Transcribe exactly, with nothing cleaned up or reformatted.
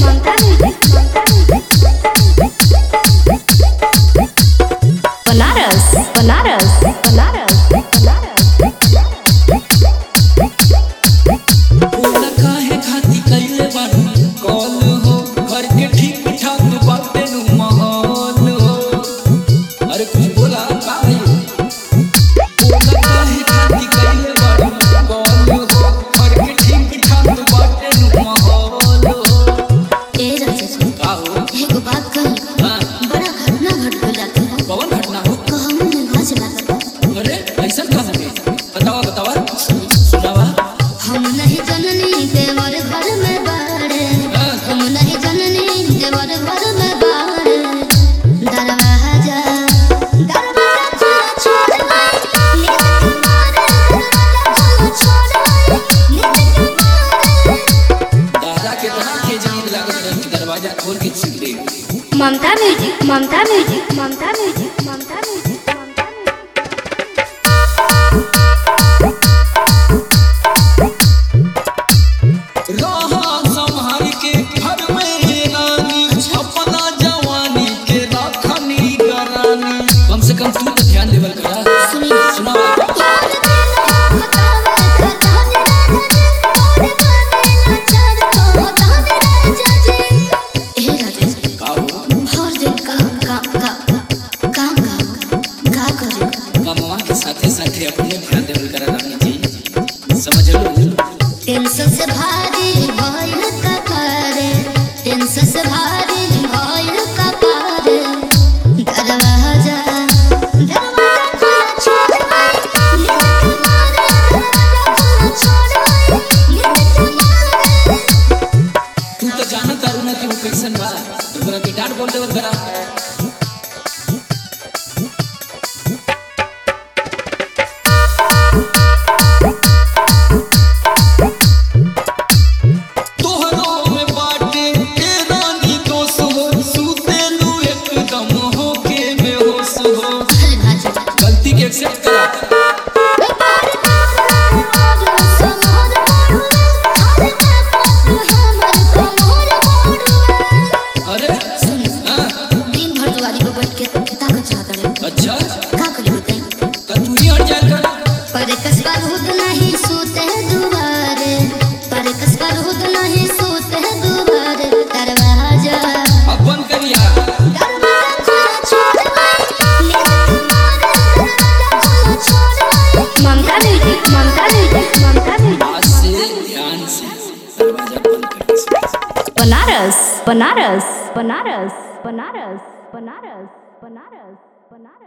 ममता music Banaras Banaras Banaras Banaras बोला काहे खाती कइले बारू कॉल हो घर के ठीक ठाक बाटे नु माहौल हो। अरे कुछ बोला का भाई बोला काहे खाती कइले बारू कॉल हो घर के ठीक ठाक बाटे नु माहौल हो। ए राजा जी का हो एगो बात कही हां बड़ा घटना घट गइल जाता है। कौन घटना हो कहूं में घास लागल। अरे ऐसा का हो गई बतावा बतावा सुनावा। हम नहीं जननी देवर घर में बाड़े हम नहीं जननी देवर घर में बाड़े दरवाजा दरवाजा छोड़ छोड़ नींद मारे दरवाजा छोड़ नींद मारे दादा के तरह के जमीन लागत रही दरवाजा खोल के छीन दे। Mamta music Mamta music Mamta music Mamta music Mamta रहा संभाल के घर में रानी अपना जवानी के राखनी करानी। कम से कम तू तो ध्यान देवल करा। सुनी सुनावा का हो मामा के साथे साथे अपने ध्यान देवल करा रानी जी समझ लो। टेंशन से भारी भइल कपारे टेंशन से भारी भइल कपारे दरवाजा दरवाजा छोड़ नींद मारे दरवाजा छोड़ नींद मारे तू तो जानत तारू ना कि वो कैसन बा तोरा के डांट बोल देवल करा। तोहरो में बाटे के रानी दोस्त हो सूते लू एकदम हो के बेहोश हो। अरे भाजी गलती के एक्सेप्ट करा। अरे हाँ दिन भर दुआरी पे बैठ के ताकत चाहता रहे अच्छा का करी बताई तो तू ही हट जाए कर। पर कसबा खुद नहीं सोते दुबारे पर कसबा खुद नहीं सोते दुबारे दरवाजा अब बंद करिया। दरवाजा छोड़ नींद मारे दरवाजा छोड़ Mamta music Mamta music Mamta music आज से ध्यान से दरवाजा बंद कर दे। बनारस बनारस बनारस बनारस बनारस बनारस बनारस